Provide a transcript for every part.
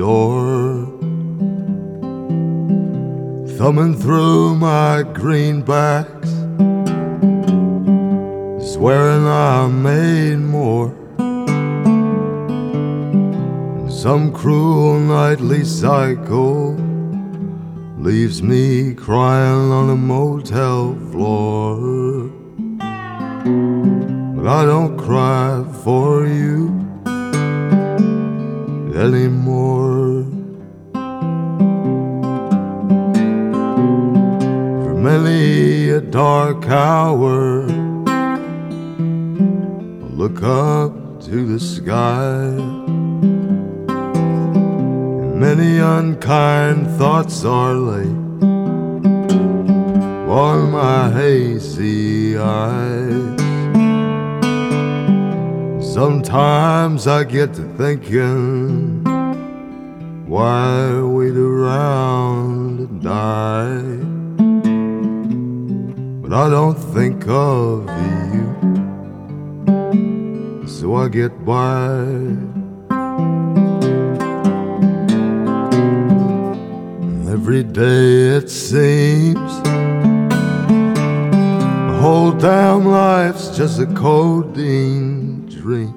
door, thumbing through my greenbacks, swearing I made more. Some cruel nightly cycle leaves me crying on a motel floor. But I don't cry for you anymore. For many a dark hour I look up to the sky, and many unkind thoughts are laid on my hazy eyes. Sometimes I get to thinking, why wait around to die? But I don't think of you, so I get by. Every day it seems the whole damn life's just a codeine dream.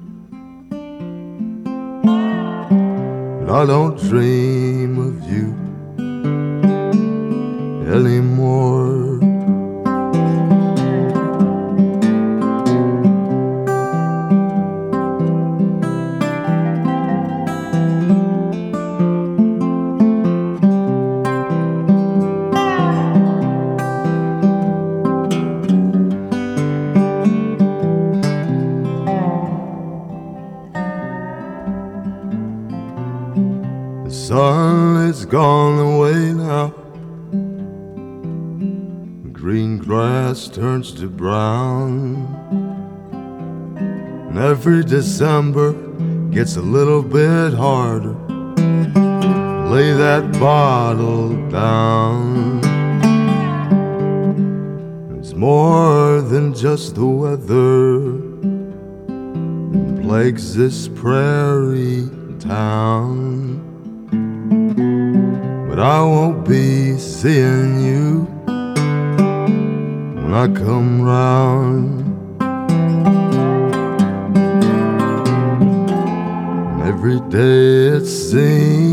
But I don't dream of you anymore. The sun is gone away now, the green grass turns to brown, and every December gets a little bit harder. Lay that bottle down. It's more than just the weather that plagues this prairie town. But I won't be seeing you when I come round. And every day it seems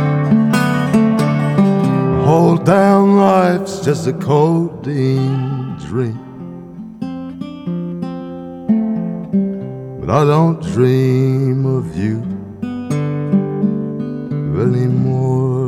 the whole damn life's just a codeine dream. But I don't dream of you anymore.